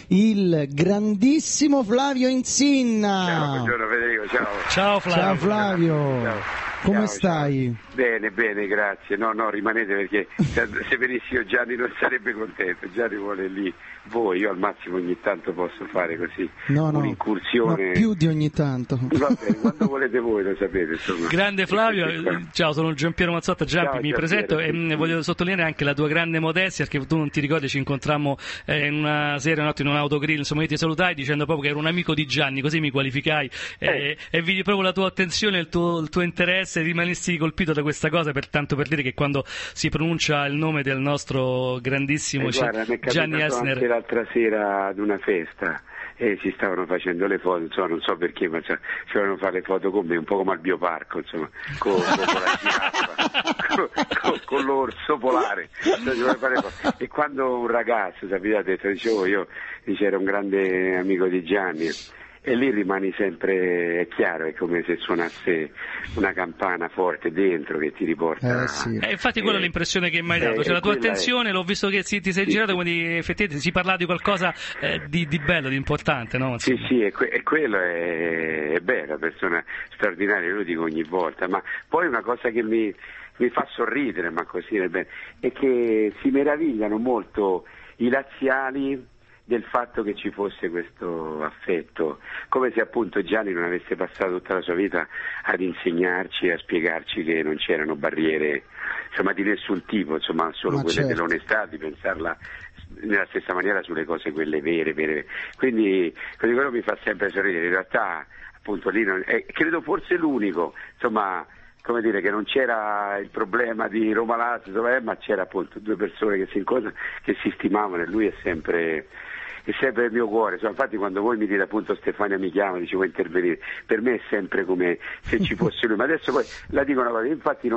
il grandissimo Flavio Insinna. Ciao, buongiorno Federico, ciao. Ciao Flavio. Ciao Flavio. Ciao. Come stai? Bene, grazie. No, rimanete perché se venissi io Gianni non sarebbe contento. Gianni vuole lì voi, io al massimo ogni tanto posso fare così un'incursione. No, più di ogni tanto. Va bene, quando volete voi lo sapete, insomma. Grande Flavio, ciao, sono Giampiero Mazzotta, mi presento e voglio sottolineare anche la tua grande modestia, perché tu non ti ricordi, ci incontrammo in una sera, notte in un autogrill, insomma io ti salutai dicendo proprio che ero un amico di Gianni, così mi qualificai e vidi proprio la tua attenzione, il tuo interesse, rimanesti colpito da questa cosa, tanto per dire che quando si pronuncia il nome del nostro grandissimo Gianni Elsner. Anche l'altra sera ad una festa e si stavano facendo le foto, insomma non so perché, ma facevano fare le foto con me, un po' come al bioparco, insomma, con la giraffa, con l'orso polare. E quando un ragazzo, sapete, ha detto, dicevo era un grande amico di Gianni. E lì rimani sempre, è chiaro, è come se suonasse una campana forte dentro che ti riporta. Sì. Infatti quella è l'impressione che mi hai dato, cioè la tua attenzione, l'ho visto che ti sei girato, quindi effettivamente si parla di qualcosa di bello, di importante, no? Insomma. Sì, e quello è bello, una persona straordinaria, lo dico ogni volta, ma poi una cosa che mi fa sorridere, ma così è bene, è che si meravigliano molto i laziali del fatto che ci fosse questo affetto, come se appunto Gianni non avesse passato tutta la sua vita ad insegnarci e a spiegarci che non c'erano barriere, insomma, di nessun tipo, insomma, solo quelle dell'onestà, di pensarla nella stessa maniera sulle cose quelle vere. Quindi quello mi fa sempre sorridere, in realtà appunto lì credo forse l'unico, insomma, come dire, che non c'era il problema di Roma Lazio, ma c'era appunto due persone che si incontrano, che si stimavano, e lui è sempre il mio cuore. Infatti quando voi mi dite appunto Stefania mi chiama, dice vuoi intervenire, per me è sempre come se ci fosse lui. Ma adesso poi la dico una cosa, infatti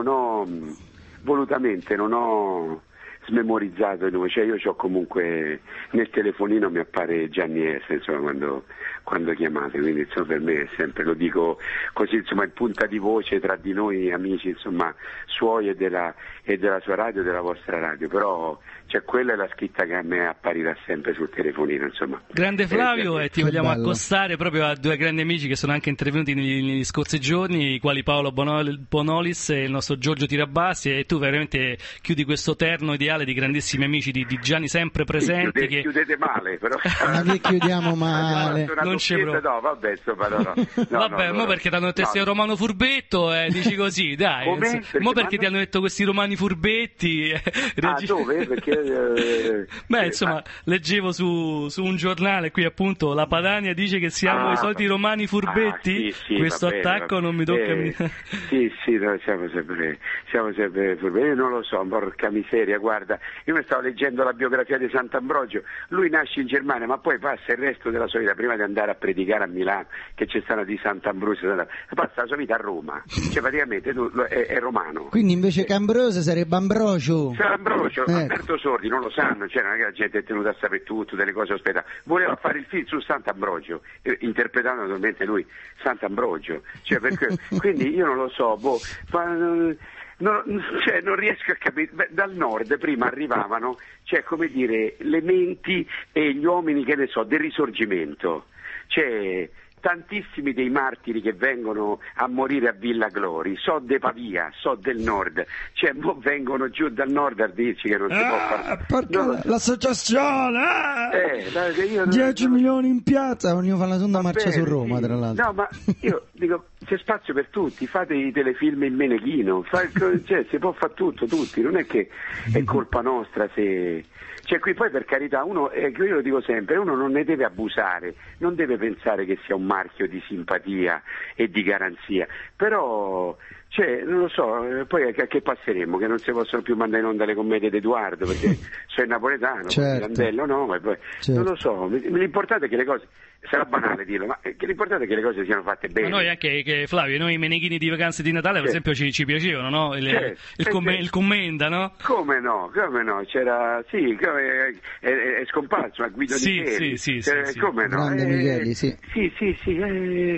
volutamente non ho smemorizzato il nome, cioè io c'ho comunque nel telefonino mi appare Gianni S, insomma, quando chiamate, quindi insomma per me è sempre, lo dico così, insomma, in punta di voce tra di noi amici, insomma, suoi e della sua radio, della vostra radio, però quella è la scritta che a me apparirà sempre sul telefonino, insomma. Grande Flavio, e ti vogliamo accostare proprio a due grandi amici che sono anche intervenuti negli scorsi giorni, i quali Paolo Bonolis e il nostro Giorgio Tirabassi, e tu veramente chiudi questo terno ideale di grandissimi amici di Gianni, sempre presenti. Chiudete male, però. Ma che chiudiamo male? Non c'è no, vabbè, insomma, no, perché ti hanno detto sei romano furbetto, dici così, dai. Perché ti hanno detto questi romani furbetti. Dove? Perché insomma, leggevo su un giornale qui, appunto, la Padania dice che siamo i soliti romani furbetti. Sì, questo attacco non mi tocca. Sì, noi siamo sempre furbetti. Io non lo so, porca miseria, guarda, io mi stavo leggendo la biografia di Sant'Ambrogio, lui nasce in Germania ma poi passa il resto della sua vita, prima di andare a predicare a Milano, che c'è stata di Sant'Ambrogio, passa la sua vita a Roma, cioè praticamente è romano. Quindi invece che Ambrosio sarebbe Ambrogio. Ambrogio, Alberto Sordi non lo sanno, non è che la gente è tenuta a sapere tutto, delle cose ospedali. Voleva fare il film su Sant'Ambrogio, interpretando naturalmente lui Sant'Ambrogio, quindi io non lo so, non riesco a capire. Dal nord prima arrivavano, come dire, le menti e gli uomini, che ne so, del risorgimento, tantissimi dei martiri che vengono a morire a Villa Glori, de Pavia, del nord, vengono giù dal nord a dirci che non si può fare. Perché l'associazione 10 milioni in piazza, vogliono fare la seconda marcia su Roma, tra l'altro. No, ma io dico, c'è spazio per tutti, fate i telefilm in Meneghino, si può fare tutto, tutti, non è che è colpa nostra se... qui poi, per carità, io lo dico sempre, uno non ne deve abusare, non deve pensare che sia un marchio di simpatia e di garanzia, però non lo so, poi a che passeremo? Che non si possono più mandare in onda le commedie di Edoardo perché sono napoletano, Pirandello no, e poi non lo so, l'importante è che le cose, sarà banale dirlo, ma l'importante è che le cose siano fatte bene. Ma noi anche, Flavio, noi i meneghini di vacanze di Natale per esempio ci piacevano, no? Il commenda, no? Come no, c'era, è scomparso a Guido Micheli. Sì. Come no? Grande Micheli, sì. Sì,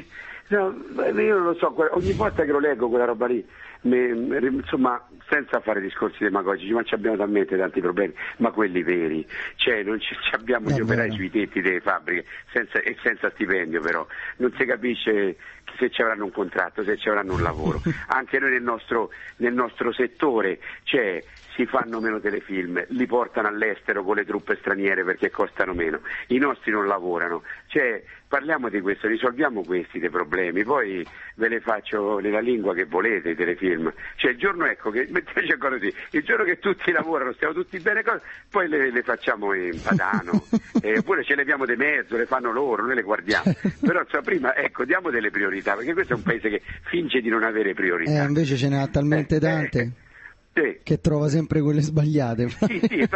No, io non lo so, ogni volta che lo leggo quella roba lì, insomma, senza fare discorsi demagogici, ma abbiamo talmente tanti problemi, ma quelli veri, cioè non abbiamo gli operai sui tetti delle fabbriche senza stipendio, però non si capisce se ci avranno un contratto, se ci avranno un lavoro. Anche noi nel nostro settore, cioè, si fanno meno telefilm, li portano all'estero con le truppe straniere perché costano meno, i nostri non lavorano, cioè parliamo di questo, risolviamo questi dei problemi, poi ve le faccio nella lingua che volete i telefilm, cioè il giorno, ecco, che mettiamoci ancora così, il giorno che tutti lavorano, stiamo tutti bene, poi le facciamo in padano, oppure ce le abbiamo di mezzo, le fanno loro, noi le guardiamo, però insomma, prima, ecco, diamo delle priorità, perché questo è un paese che finge di non avere priorità. Invece ce ne ha talmente tante. Sì. Che trova sempre quelle sbagliate. Sì, è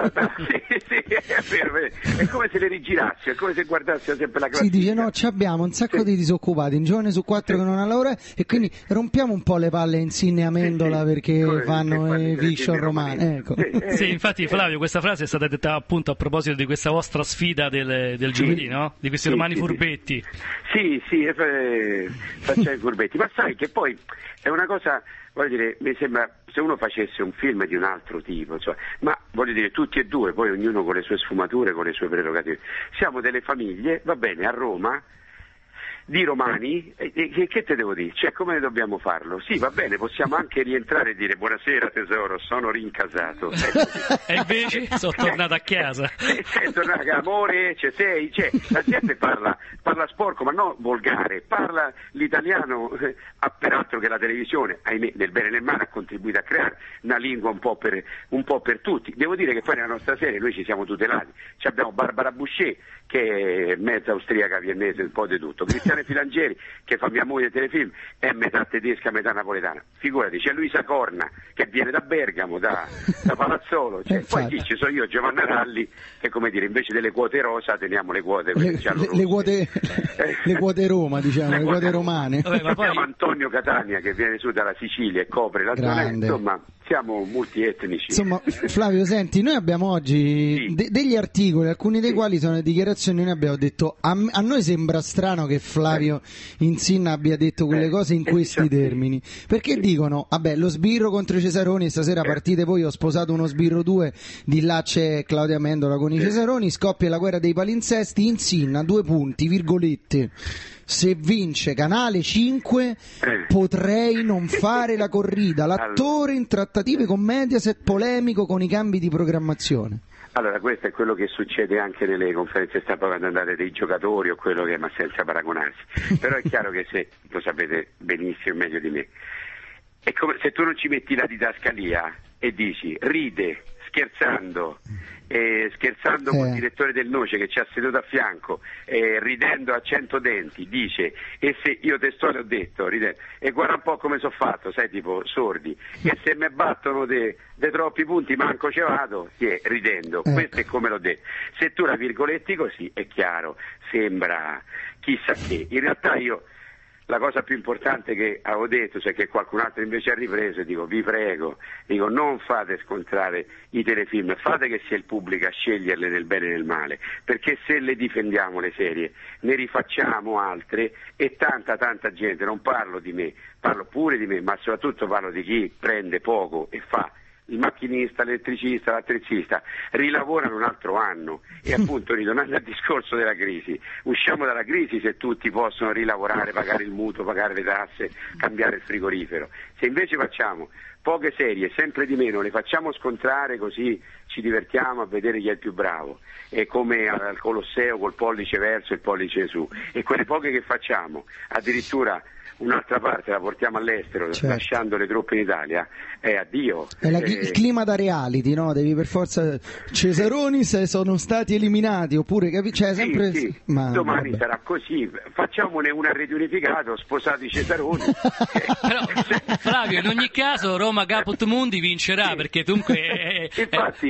vero, è come se le rigirassi, è come se guardassi sempre la classifica. Si dice no, abbiamo un sacco di disoccupati, un giovane su 4 che non ha lavoro, e quindi rompiamo un po' le palle a Insigne e Amendola perché fanno i fiction romani. Ecco. Sì, infatti Flavio, questa frase è stata detta appunto a proposito di questa vostra sfida del giovedì, no? Di questi romani furbetti. Sì, facciamo i furbetti, ma sai che poi è una cosa, voglio dire, mi sembra, se uno facesse un film di un altro tipo, insomma, ma voglio dire tutti e due, poi ognuno con le sue sfumature, con le sue prerogative, siamo delle famiglie, va bene, a Roma, di romani, che te devo dire? Cioè, come dobbiamo farlo? Sì, va bene, possiamo anche rientrare e dire buonasera tesoro, sono rincasato. E invece sono tornato a casa. Sei tornato a casa, amore, sei? Cioè, la gente parla sporco, ma non volgare, parla l'italiano, peraltro che la televisione, ahimè, nel bene e nel male, ha contribuito a creare una lingua un po' per tutti. Devo dire che poi nella nostra serie noi ci siamo tutelati. Abbiamo Barbara Boucher, che è mezza austriaca, viennese, un po' di tutto. Cristiane Filangieri, che fa mia moglie telefilm, è metà tedesca, metà napoletana. Figurati, c'è Luisa Corna, che viene da Bergamo, da Palazzolo. Poi chi ci sono io, Giovanna Ralli, che come dire, invece delle quote rosa teniamo le quote le quote Roma, diciamo, le quote romane. Vabbè, abbiamo Antonio Catania, che viene su dalla Sicilia e copre la zona, insomma, siamo multietnici. Insomma, Flavio, senti, noi abbiamo oggi degli articoli, alcuni dei quali sono dichiarazioni. Noi abbiamo detto a noi sembra strano che Flavio Insinna abbia detto quelle cose in questi termini, perché dicono vabbè, lo sbirro contro i Cesaroni, stasera partite voi, ho sposato uno sbirro 2, di là c'è Claudia Amendola con i Cesaroni, scoppia la guerra dei palinsesti, Insinna 2 punti, virgolette, se vince Canale 5 potrei non fare la corrida, l'attore in trattative con Mediaset, polemico con i cambi di programmazione. Allora, questo è quello che succede anche nelle conferenze stampa quando andate dei giocatori o quello che, ma senza paragonarsi. Però è chiaro che se, lo sapete benissimo meglio di me, è come se tu non ci metti la didascalia e dici ride, scherzando col direttore del Noce che ci ha seduto a fianco, ridendo a 100 denti, dice, e se io testuale ho detto, ridendo, e guarda un po' come sono fatto, sai, tipo sordi, e se mi battono dei troppi punti manco ce vado, ridendo, questo è come l'ho detto. Se tu la virgoletti così, è chiaro, sembra chissà che, in realtà io la cosa più importante che avevo detto, cioè che qualcun altro invece ha ripreso, dico vi prego, non fate scontrare i telefilm, fate che sia il pubblico a sceglierle nel bene e nel male, perché se le difendiamo le serie ne rifacciamo altre e tanta gente, non parlo di me, parlo pure di me, ma soprattutto parlo di chi prende poco e fa il macchinista, l'elettricista, l'attrezzista, rilavorano un altro anno e appunto ritornando al discorso della crisi, usciamo dalla crisi se tutti possono rilavorare, pagare il mutuo, pagare le tasse, cambiare il frigorifero. Se invece facciamo poche serie, sempre di meno, le facciamo scontrare così ci divertiamo a vedere chi è il più bravo, è come al Colosseo col pollice verso e il pollice su, e quelle poche che facciamo addirittura un'altra parte la portiamo all'estero, certo, lasciando le truppe in Italia, addio. È il clima da reality, no? Devi per forza Cesaroni se sono stati eliminati, oppure cioè, sempre... Sì. Ma, domani sarà così, facciamone una rete unificata, sposati i Cesaroni. Però, Flavio, in ogni caso Roma Caput Mundi vincerà, perché dunque infatti,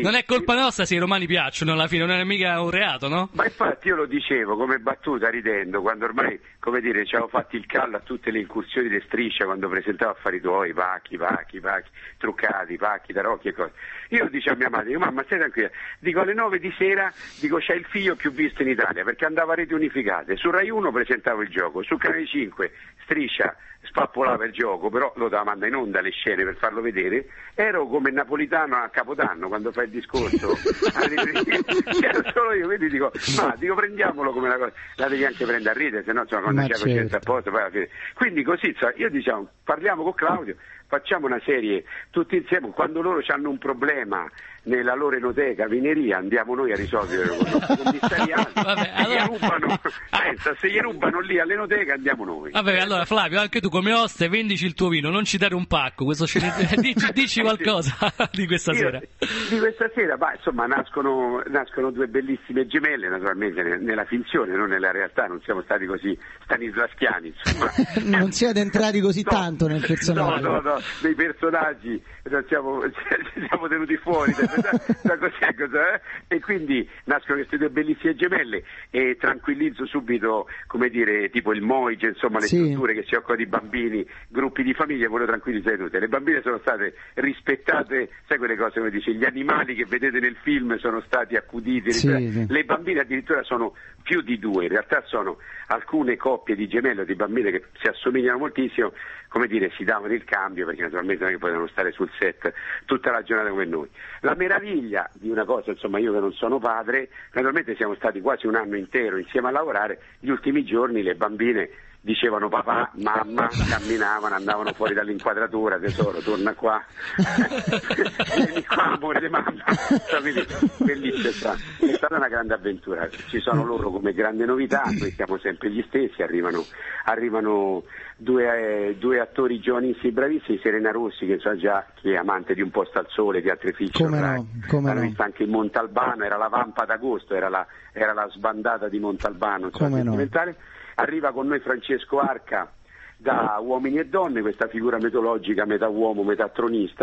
non è colpa nostra se i romani piacciono, alla fine non è mica un reato, no? Ma infatti io lo dicevo come battuta ridendo, quando ormai, come dire, ci avevo fatto il callo a tutte le incursioni di Striscia quando presentavo Affari Tuoi, pacchi, truccati, pacchi, tarocchi e cose. Io dicevo a mia madre, dico, mamma stai tranquilla, dico alle 9 di sera, dico c'è il figlio più visto in Italia, perché andava a reti unificate, su Rai 1 presentavo il gioco, su Canale 5 Striscia spappolava il gioco, però lo dava mandare in onda le scene per farlo vedere, ero come Napolitano a Capodanno quando fa il discorso, c'ero solo io, quindi dico prendiamolo come una cosa, la devi anche prendere a ridere, se no quando c'è certo. A posto, poi alla fine. Quindi così, io diciamo, parliamo con Claudio, facciamo una serie tutti insieme, quando loro hanno un problema nella loro enoteca, vineria, andiamo noi a risolvere con i commissariati. Se gli rubano lì all'enoteca andiamo noi. Vabbè, allora Flavio, anche tu come oste vendici il tuo vino, non ci dare un pacco, dici qualcosa di questa sera. Di questa sera, insomma, nascono due bellissime gemelle, naturalmente nella finzione, non nella realtà, non siamo stati così stanislaschiani, insomma. Non siete entrati così tanto nel personaggio. No, dei personaggi ci siamo tenuti fuori e quindi nascono queste due bellissime gemelle e tranquillizzo subito, come dire, tipo il Moige, insomma le strutture che si occupano di bambini, gruppi di famiglie, voglio tranquillizzare tutte. Le bambine sono state rispettate, sai quelle cose come dice, gli animali che vedete nel film sono stati accuditi, le bambine addirittura sono più di due, in realtà sono alcune coppie di gemelle o di bambine che si assomigliano moltissimo, come dire, si davano il cambio perché naturalmente non è che potevano stare sul set tutta la giornata come noi. La meraviglia di una cosa, insomma, io che non sono padre, naturalmente siamo stati quasi un anno intero insieme a lavorare, gli ultimi giorni le bambine dicevano papà, mamma, camminavano, andavano fuori dall'inquadratura, tesoro, torna qua, vieni qua, amore di mamma. Quindi bellissima, è stata una grande avventura, ci sono loro come grande novità, noi siamo sempre gli stessi, arrivano due attori giovanissimi bravissimi, Serena Rossi che è amante di Un posto al sole, di altre fiction, l'hanno vista anche in Montalbano, era la vampa d'agosto, era la sbandata di Montalbano, sentimentale. Arriva con noi Francesco Arca da Uomini e Donne, questa figura mitologica metà uomo, metà tronista,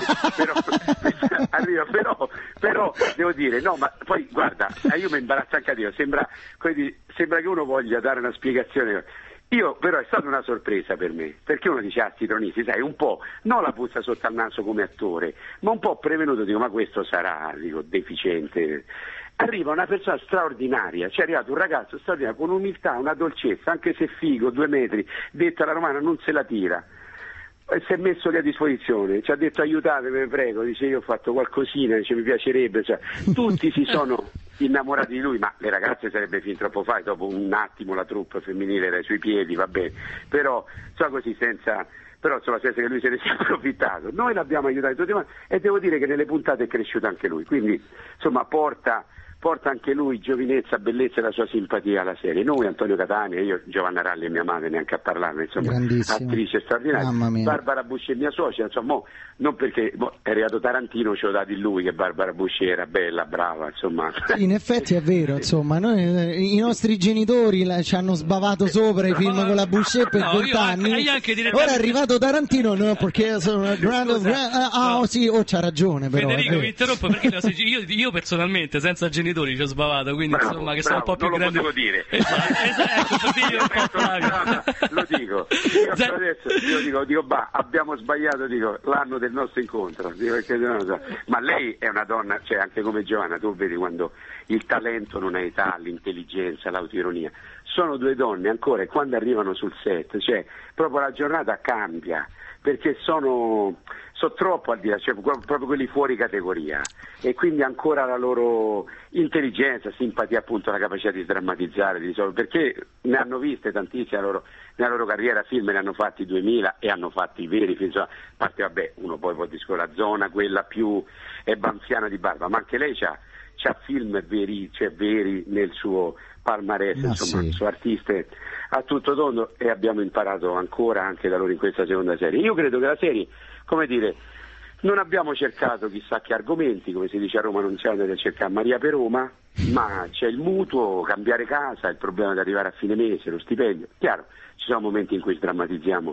però devo dire, no, ma poi guarda, io mi imbarazzo anche a dire, sembra che uno voglia dare una spiegazione. Io però è stata una sorpresa per me, perché uno dice sti tronisti, sai, un po', non la puzza sotto al naso come attore, ma un po' prevenuto, dico, ma questo sarà, deficiente. Arriva una persona straordinaria, c'è arrivato un ragazzo straordinario con umiltà, una dolcezza, anche se figo, 2 metri, detta la romana, non se la tira. E si è messo lì a disposizione, ci ha detto aiutatemi, prego, dice io ho fatto qualcosina, dice mi piacerebbe, tutti si sono innamorati di lui, ma le ragazze sarebbe fin troppo facile, dopo un attimo la troupe femminile era ai suoi piedi, va bene, però così senza che lui se ne sia approfittato. Noi l'abbiamo aiutato tutti e devo dire che nelle puntate è cresciuto anche lui, quindi insomma porta anche lui giovinezza, bellezza e la sua simpatia alla serie. Noi, Antonio Catania, io, Giovanna Ralli e mia madre, neanche a parlarne, insomma, attrice straordinaria, Barbara Buscemi mia socia, insomma, non perché è arrivato Tarantino, ce l'ho dato di lui che Barbara Buscemi era bella, brava, insomma. In effetti è vero, insomma, noi, i nostri genitori ci hanno sbavato sopra i film con la Buscemi per 20 anni, ora è arrivato Tarantino, no, perché sono c'ha ragione, però. Federico, mi interrompo perché io personalmente, senza genitori, ci ho sbavato, quindi insomma che sono un po' più grandi. Non lo potevo dire. Lo dico. Io dico, abbiamo sbagliato, l'anno del nostro incontro, ma lei è una donna, cioè anche come Giovanna, tu vedi quando il talento non ha età, l'intelligenza, l'autironia, sono 2 donne ancora e quando arrivano sul set, cioè proprio la giornata cambia, perché sono troppo al di là, cioè proprio quelli fuori categoria, e quindi ancora la loro intelligenza, simpatia, appunto la capacità di drammatizzare, di risolvere, perché ne hanno viste tantissime nella loro carriera, film ne hanno fatti 2000 e hanno fatti i veri film, insomma, a parte uno poi può discorrere la zona, quella più banfiana di Barba, ma anche lei c'ha film veri, cioè veri nel suo palmarès, insomma, su artiste a tutto tondo, e abbiamo imparato ancora anche da loro in questa seconda serie. Io credo che la serie, come dire, non abbiamo cercato chissà che argomenti, come si dice a Roma, non siamo andati a cercare Maria per Roma, ma c'è il mutuo, cambiare casa, il problema di arrivare a fine mese, lo stipendio. Chiaro, ci sono momenti in cui drammatizziamo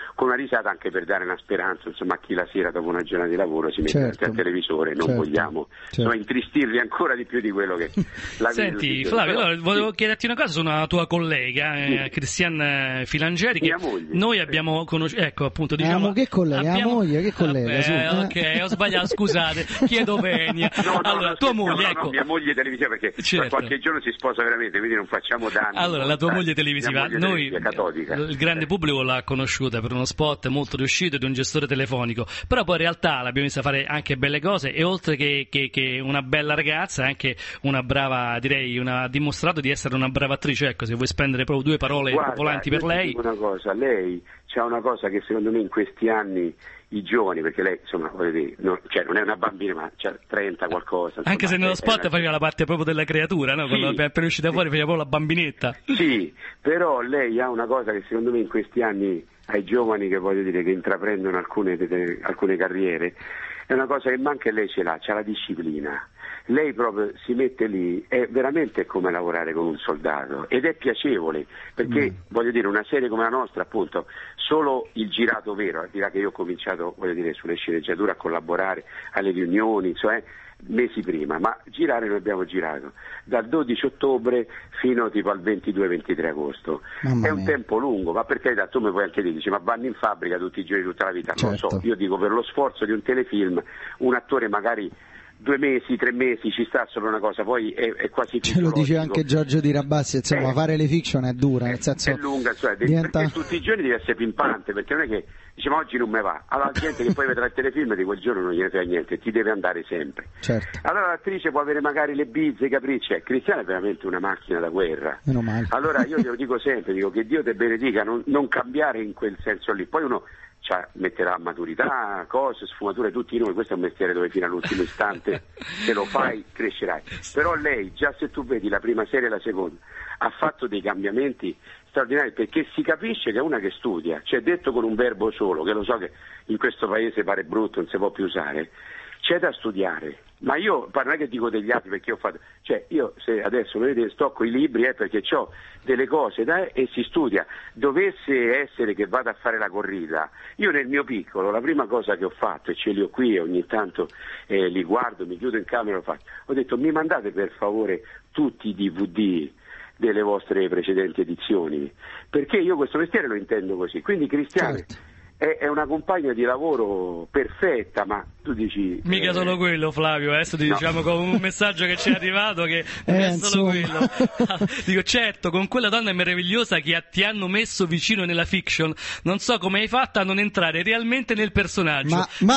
con una risata, anche per dare una speranza, insomma, a chi la sera dopo una giornata di lavoro si mette davanti al televisore. Non vogliamo insomma, intristirli ancora di più di quello che la vita. Senti Flavio, allora, volevo chiederti una cosa su una tua collega, Cristian Filangeri, che noi abbiamo conosciuto, ecco appunto, diciamo che collega, moglie, che collega, ok, ho sbagliato, scusate, chiedo venia. Allora, tua moglie, ecco. Mia moglie televisiva, perché tra qualche giorno si sposa veramente, quindi non facciamo danni. Allora, la tua moglie televisiva, noi il grande pubblico l'ha conosciuta per uno spot molto riuscito di un gestore telefonico, però poi in realtà l'abbiamo vista fare anche belle cose, e oltre che una bella ragazza, anche una brava, direi, ha dimostrato di essere una brava attrice. Ecco, se vuoi spendere proprio due parole volanti per lei. Una cosa, lei c'ha una cosa che secondo me in questi anni i giovani, perché lei insomma voglio dire, non è una bambina, ma c'ha 30 qualcosa, insomma, anche se nello spot faceva la parte proprio della creatura, no? Quando è appena uscita fuori faceva proprio la bambinetta. Sì, però lei ha una cosa che secondo me in questi anni ai giovani, che voglio dire, che intraprendono alcune carriere, è una cosa che manca, e lei c'ha la disciplina. Lei proprio si mette lì, è veramente come lavorare con un soldato, ed è piacevole, perché voglio dire, una serie come la nostra, appunto, solo il girato vero, al di là che io ho cominciato, voglio dire, sulle sceneggiature a collaborare alle riunioni, cioè mesi prima, ma girare noi abbiamo girato dal 12 ottobre fino tipo al 22-23 agosto. È un tempo lungo, ma per carità, tu mi puoi anche dire, dici, ma vanno in fabbrica tutti i giorni, tutta la vita, non lo so, io dico, per lo sforzo di un telefilm un attore magari 2 mesi, 3 mesi ci sta solo una cosa, poi è quasi ce lo dice anche Giorgio Di Rabassi, insomma, fare le fiction è dura, nel senso è lunga, cioè, diventa... perché tutti i giorni deve essere pimpante, perché non è che diciamo oggi non me va, allora la gente che poi vedrà il telefilm di quel giorno non gliene frega niente, ti deve andare sempre. Allora l'attrice può avere magari le bizze, i capricci, Cristiana è veramente una macchina da guerra. Meno male. Allora io glielo dico sempre, dico che Dio te benedica, non cambiare in quel senso lì, poi uno metterà maturità, cose, sfumature, tutti noi, questo è un mestiere dove fino all'ultimo istante se lo fai crescerai, però lei già, se tu vedi la prima serie e la seconda, ha fatto dei cambiamenti straordinari, perché si capisce che è una che studia, cioè detto con un verbo solo, che lo so che in questo paese pare brutto, non si può più usare, c'è da studiare. Ma io non è che dico degli altri, perché ho fatto, cioè io se adesso vedete stocco i libri perché ho delle cose e si studia. Dovesse essere che vado a fare la corrida, io nel mio piccolo la prima cosa che ho fatto, e ce li ho qui e ogni tanto li guardo, mi chiudo in camera, ho detto mi mandate per favore tutti i DVD delle vostre precedenti edizioni, perché io questo mestiere lo intendo così. Quindi Cristiane è una compagna di lavoro perfetta, ma tu dici... Mica solo quello, Flavio, adesso ti diciamo con un messaggio che ci è arrivato che non è solo quello. Dico, certo, con quella donna meravigliosa che ti hanno messo vicino nella fiction, non so come hai fatto a non entrare realmente nel personaggio.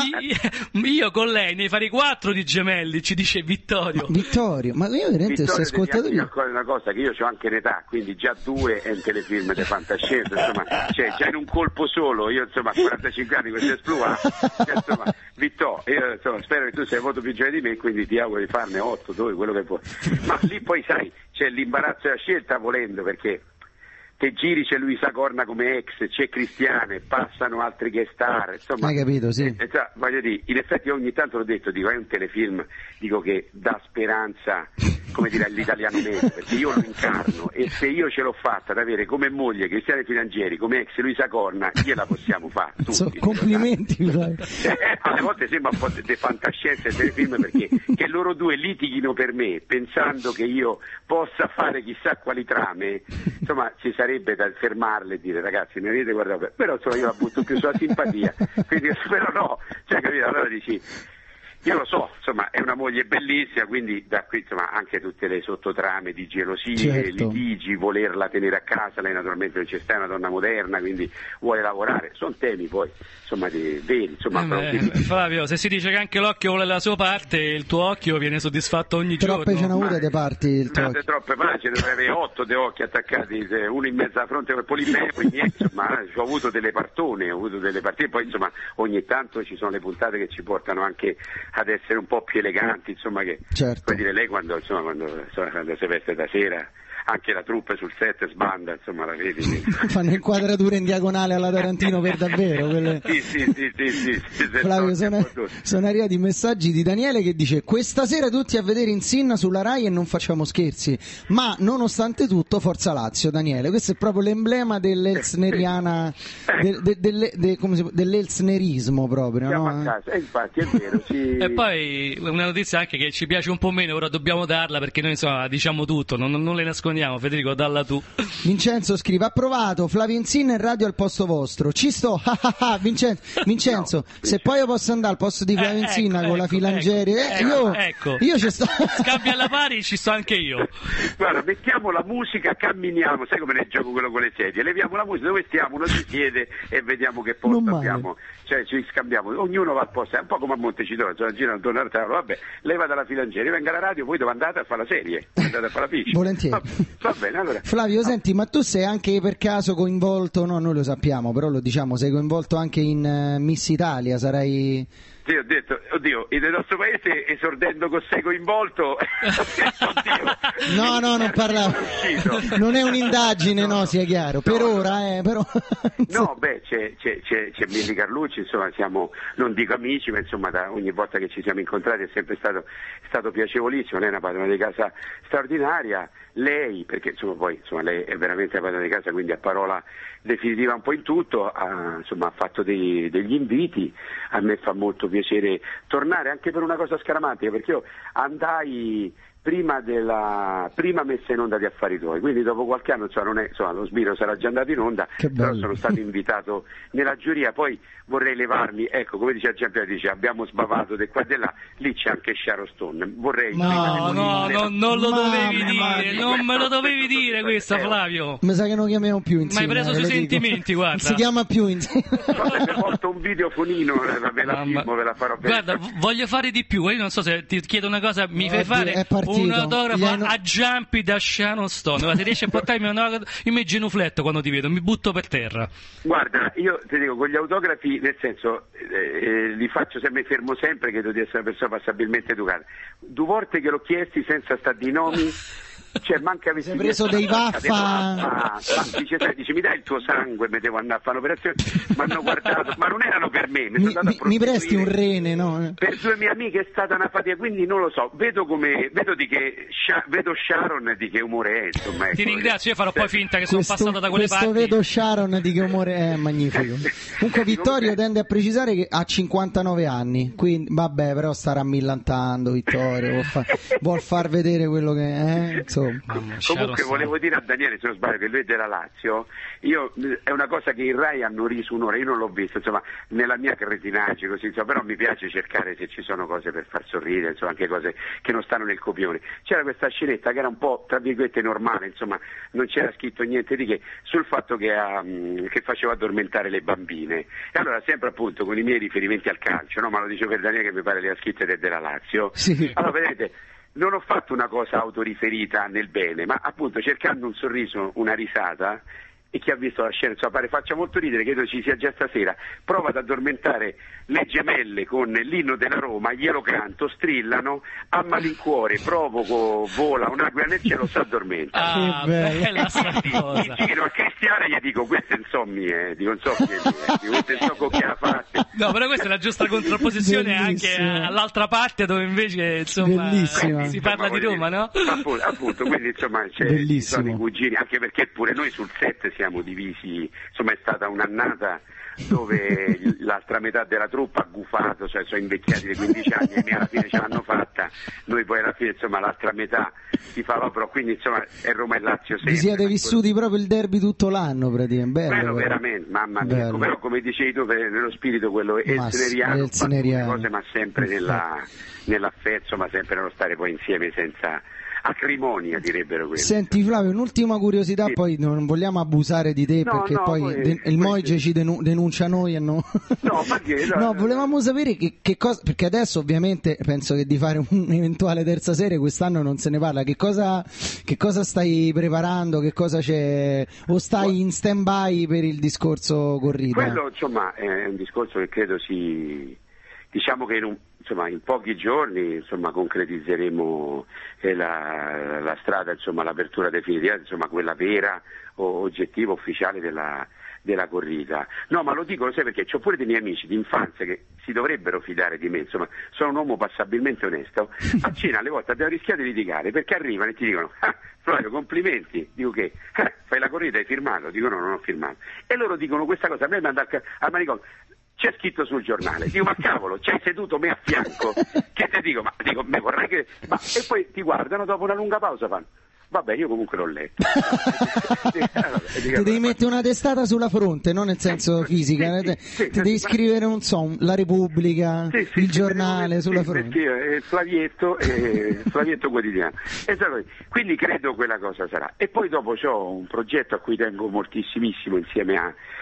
Io con lei ne farei 4 di gemelli, ci dice Vittorio. Ma io veramente sto ascoltando una cosa, che io ho anche un'età, quindi già 2 è un telefilm di fantascienza, insomma, cioè già in un colpo solo, io insomma 45 anni questo esploa, insomma, Vittorio, io insomma, spero che tu sei molto più giovane di me, quindi ti auguro di farne 8, 2, quello che vuoi, ma lì poi sai c'è l'imbarazzo della scelta, volendo, perché te giri, c'è Luisa Corna come ex, c'è Cristiane, passano altri guest star, insomma, hai capito, sì. Voglio dire, in effetti ogni tanto l'ho detto, dico, è un telefilm, dico, che dà speranza, come dire, all'italiano medio, perché io lo incarno, e se io ce l'ho fatta ad avere come moglie Cristiane Filangeri, come ex Luisa Corna, gliela possiamo fare tutti. Complimenti. Alle volte sembra un po' di fantascienza il telefilm, perché che loro due litighino per me pensando che io possa fare chissà quali trame, insomma ci sarebbe da fermarle e dire ragazzi mi avete guardato, però insomma io la butto più sulla simpatia, quindi spero no, cioè, capito? Allora dici, io lo so, insomma, è una moglie bellissima, quindi da qui insomma anche tutte le sottotrame di gelosie, litigi, volerla tenere a casa, lei naturalmente non c'è sta, è una donna moderna, quindi vuole lavorare, sono temi poi insomma veri, insomma. Flavio, se si dice che anche l'occhio vuole la sua parte, il tuo occhio viene soddisfatto ogni giorno. Troppe ce ne avute delle parti il tuo occhio. Troppe parti, dovrei avere 8 de occhi attaccati, uno in mezzo alla fronte per Polimè, quindi insomma ho avuto delle partite, poi insomma ogni tanto ci sono le puntate che ci portano anche ad essere un po' più eleganti, insomma, che puoi dire lei quando si veste da sera anche la troupe sul set sbanda, insomma, la vedi. Fanno inquadrature in diagonale alla Tarantino per davvero. Quelle... Sì. Flavio, sono arrivati messaggi di Daniele che dice: questa sera tutti a vedere Insinna sulla Rai e non facciamo scherzi, ma nonostante tutto Forza Lazio. Daniele, questo è proprio l'emblema dell'elsneriana, dell'elsnerismo proprio, no? A casa. Infatti è vero, sì. E poi una notizia anche che ci piace un po' meno, ora dobbiamo darla perché noi insomma diciamo tutto, non le nascondiamo. Federico, dalla tu. Vincenzo scrive: approvato, Flavio Insinna in radio al posto vostro, ci sto. Vincenzo, no, se poi io posso andare al posto di Flavio Insinna con la filangeria, io ci sto. Scambia alla pari, ci sto anche io. Guarda, mettiamo la musica, camminiamo, sai come nel gioco quello con le sedie, leviamo la musica, dove stiamo, uno si siede e vediamo che posto abbiamo, cioè ci scambiamo, ognuno va al posto, è un po' come a Montecitorio, girano intorno al tavolo, vabbè, leva dalla filangeria, venga alla radio, voi dove andate a fare la serie, andate a fare la piscina. Volentieri. Va bene, allora. Flavio, senti, ma tu sei anche per caso coinvolto, no, noi lo sappiamo, però lo diciamo, sei coinvolto anche in Miss Italia, sarai... Sì, ho detto, oddio, nel nostro paese esordendo con sei coinvolto. No, non parlavo. Non è un'indagine, no, sia chiaro. Per ora, però. No, beh, c'è Milly Carlucci, insomma, siamo, non dico amici, ma insomma, ogni volta che ci siamo incontrati è sempre stato piacevolissimo. Lei è una padrona di casa straordinaria. Lei, perché insomma poi lei è veramente la padrona di casa, quindi a parola definitiva un po' in tutto, ha fatto degli inviti. A me fa molto piacere tornare anche per una cosa scaramantica, perché io andai prima messa in onda di Affari Tuoi, quindi dopo qualche anno lo Sbirro sarà già andato in onda, però sono stato invitato nella giuria. Poi vorrei levarmi, ecco, come dice Giampiero, dice abbiamo sbavato di qua e di là, lì c'è anche Sharon Stone, vorrei non lo dovevi dire, non me lo dovevi dire questa, Flavio. Mi sa che non chiamiamo più insieme. Ma hai preso sui sentimenti, guarda. Non si chiama più insieme. Mi porto un videofonino, ve la farò vedere. Guarda, voglio fare di più, io non so se ti chiedo una cosa, mi fai fare un autografo a Giampi da Sharon Stone. Guarda, se riesci a portarmi un autografo, io mi genufletto quando ti vedo, mi butto per terra. Guarda, io ti dico, con gli autografi, nel senso, li faccio sempre, fermo sempre, credo di essere una persona passabilmente educata. Due volte che l'ho chiesti senza stare di nomi, cioè manca hai preso dei vaffa, dice mi dai il tuo sangue, mi devo andare a fare un'operazione, mi hanno guardato, ma non erano per me, mi presti un rene, no? Per due mie amiche è stata una fatica, quindi non lo so, vedo Sharon di che umore è, insomma, ecco. Ti ringrazio, io farò poi finta che sono passato da quelle parti. Vedo Sharon di che umore è, magnifico. Comunque Vittorio tende a precisare che ha 59 anni, quindi vabbè, però sta rammillantando Vittorio, vuol far vedere quello che è, insomma. Comunque volevo dire a Daniele, se non sbaglio, che lui è della Lazio. È una cosa che in Rai hanno riso un'ora, io non l'ho visto, insomma, nella mia cretinaggine così, insomma, però mi piace cercare se ci sono cose per far sorridere, insomma, anche cose che non stanno nel copione. C'era questa scenetta che era un po' tra virgolette normale, insomma, non c'era scritto niente di che, sul fatto che faceva addormentare le bambine. E allora sempre appunto con i miei riferimenti al calcio, no? Ma lo dicevo per Daniele, che mi pare le ha scritte della Lazio. Sì. Allora vedete, non ho fatto una cosa autoriferita nel bene, ma appunto cercando un sorriso, una risata, e chi ha visto la scena, insomma, faccia molto ridere, credo ci sia già stasera. Prova ad addormentare le gemelle con l'inno della Roma, glielo canto, strillano, a malincuore, provoco, vola un'aquila nel cielo, si addormenta. Ah, bella sta cosa. Giro a Cristiana e gli dico queste insomnie, dico queste insomnie fatte. No, però questa è la giusta contrapposizione anche all'altra parte, dove invece insomma si parla di Roma, no? Appunto, quindi insomma ci sono i cugini, anche perché pure noi sul set siamo divisi, insomma è stata un'annata dove l'altra metà della truppa ha gufato, cioè sono invecchiati dei 15 anni e alla fine ce l'hanno fatta, noi poi alla fine insomma l'altra metà si fa l'opera, quindi insomma è Roma e Lazio sempre. Vi siete vissuti proprio il derby tutto l'anno praticamente, bello veramente, mamma mia, però come dicevi tu, nello spirito quello elsneriano, cose, ma sempre nell'affetto, ma sempre nello stare poi insieme senza acrimonia, direbbero quelli. Senti Flavio, un'ultima curiosità, sì. Poi non vogliamo abusare di te, perché poi il Moige ci denuncia noi e no. No, volevamo sapere che cosa, perché adesso ovviamente penso che di fare un'eventuale terza serie quest'anno non se ne parla, che cosa stai preparando, che cosa c'è, o stai in stand by per il discorso corrida? Quello insomma è un discorso che credo diciamo che insomma, in pochi giorni, insomma, concretizzeremo la strada, insomma, l'apertura definitiva, insomma, quella vera, oggettiva, ufficiale della corrida. No, ma lo dico, lo sai perché c'ho pure dei miei amici di infanzia che si dovrebbero fidare di me, insomma, sono un uomo passabilmente onesto. A cena alle volte abbiamo rischiato di litigare perché arrivano e ti dicono: Flavio, complimenti. Dico che fai la corrida, hai firmato? Dico no, non ho firmato. E loro dicono questa cosa, a me manda al manicomio. C'è scritto sul giornale. Dico, ma cavolo, c'hai seduto me a fianco, che te dico? Ma dico, me vorrei che... E poi ti guardano, dopo una lunga pausa fanno: vabbè, io comunque l'ho letto. Ti devi mettere una testata sulla fronte, non nel senso fisica, ti devi scrivere, non so, La Repubblica, il giornale sulla fronte. Il Flavietto quotidiano. Esatto. Quindi credo quella cosa sarà. E poi dopo c'ho un progetto a cui tengo moltissimissimo insieme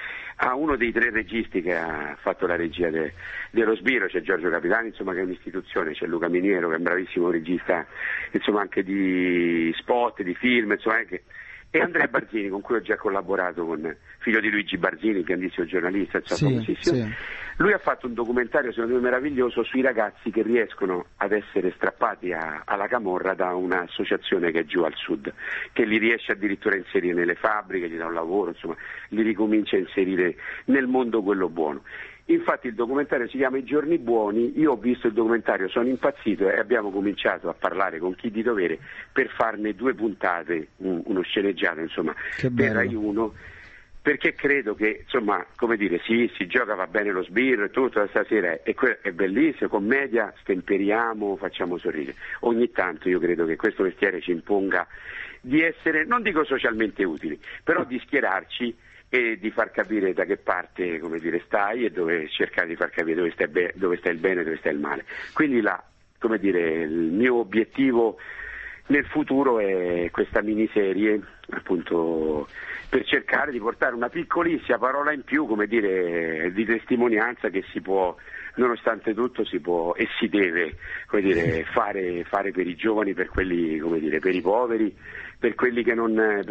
a uno dei 3 registi che ha fatto la regia dello Sbirro. C'è Giorgio Capitani, insomma, che è un'istituzione, c'è Luca Miniero, che è un bravissimo regista, insomma, anche di spot, di film, insomma, e Andrea Barzini, con cui ho già collaborato, figlio di Luigi Barzini, grandissimo giornalista, insomma, famosissimo. Lui ha fatto un documentario, secondo me meraviglioso, sui ragazzi che riescono ad essere strappati alla camorra da un'associazione che è giù al sud, che li riesce addirittura a inserire nelle fabbriche, gli dà un lavoro, insomma, li ricomincia a inserire nel mondo quello buono. Infatti il documentario si chiama I giorni buoni. Io ho visto il documentario, sono impazzito e abbiamo cominciato a parlare con Chi di Dovere per farne 2 puntate, uno sceneggiato, insomma, per Rai 1, perché credo che, insomma, come dire, sì, si gioca, va bene lo Sbirro e tutto, stasera è bellissimo, commedia, stemperiamo, facciamo sorridere. Ogni tanto io credo che questo mestiere ci imponga di essere, non dico socialmente utili, però di schierarci e di far capire da che parte, come dire, stai, e dove cercare di far capire dove sta il bene e dove sta il male. Quindi come dire, il mio obiettivo nel futuro è questa miniserie, appunto, per cercare di portare una piccolissima parola in più, come dire, di testimonianza che si può, nonostante tutto, si può e si deve, come dire, fare per i giovani, per quelli, come dire, per i poveri, per quelli che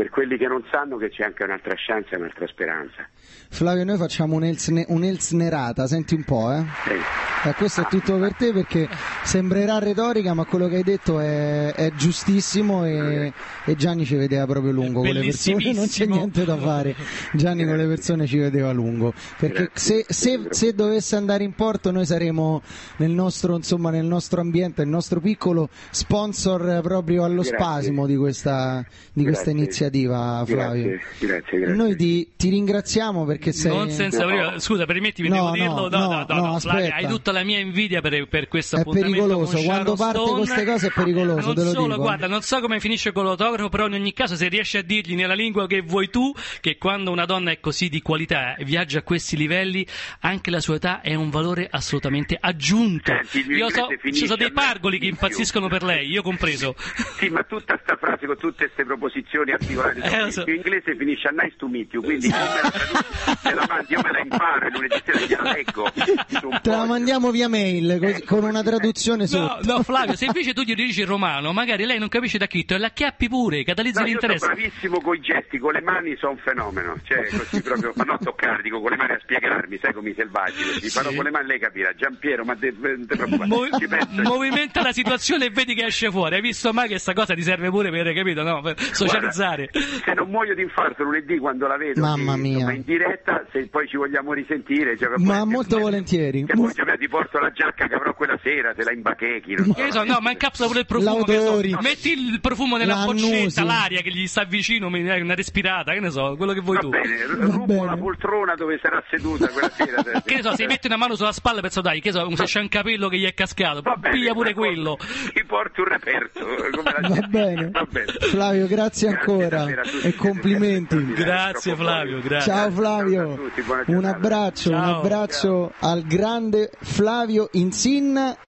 non sanno che c'è anche un'altra chance, un'altra speranza. Flavio, noi facciamo un'Elsnerata, senti un po', questo è tutto per te, perché sembrerà retorica, ma quello che hai detto è giustissimo, e Gianni ci vedeva proprio lungo con le persone, non c'è niente da fare. Gianni con le persone ci vedeva lungo, perché se dovesse andare in porto noi saremo nel nostro ambiente, nel nostro piccolo, sponsor proprio allo spasimo di questa iniziativa, Flavio. Grazie. Noi ti ringraziamo perché sei... Non senza scusa, permettimi, devo dirlo. No, Flavio, hai tutta la mia invidia per questo appuntamento. È pericoloso, quando parte queste cose è pericoloso, te lo dico. Guarda, non so come finisce con l'autografo, però in ogni caso, se riesci a dirgli nella lingua che vuoi tu, che quando una donna è così di qualità e viaggia a questi livelli, anche la sua età è un valore assolutamente aggiunto. Io ci sono dei pargoli che impazziscono per lei, io compreso. Sì, ma tutta sta frase con tutte queste proposizioni articolate in inglese finisce a nice to meet you, quindi me la mandi, io me la imparo e lunedì sera la leggo. Te la mandiamo via mail con una traduzione sotto. No, Flavio, se invece tu gli dici in romano, magari lei non capisce da chi, e la acchiappi pure, catalizza l'interesse. Io sono bravissimo con i gesti, con le mani sono un fenomeno, cioè così proprio, ma non toccare, dico con le mani a spiegarmi, sai come i selvaggi, così farò con le mani, lei capirà. Giampiero, ma non ti preoccupare. Movimenta la situazione e vedi che esce fuori. Hai visto mai che sta cosa ti serve pure per, capito, no? Per socializzare. Guarda, se non muoio di infarto lunedì quando la vedo, mamma mia, in diretta, se poi ci vogliamo risentire, cioè, ma molto volentieri. Che poi ti porto la giacca che avrò quella sera, te la imbachechi. Ma incapsula pure il profumo. Metti il profumo nella boccetta, l'aria che gli sta vicino, una respirata, che ne so, quello che vuoi tu. Rubo la poltrona dove sarà seduta quella sera. Che ne so, se metti una mano sulla spalla, penso dai, che so, se c'è un capello che gli è cascato, piglia pure quello. Ti porti un reperto. Va bene. Flavio, grazie ancora e complimenti. Grazie Flavio, grazie. Ciao Flavio, un abbraccio al grande Flavio Insinna.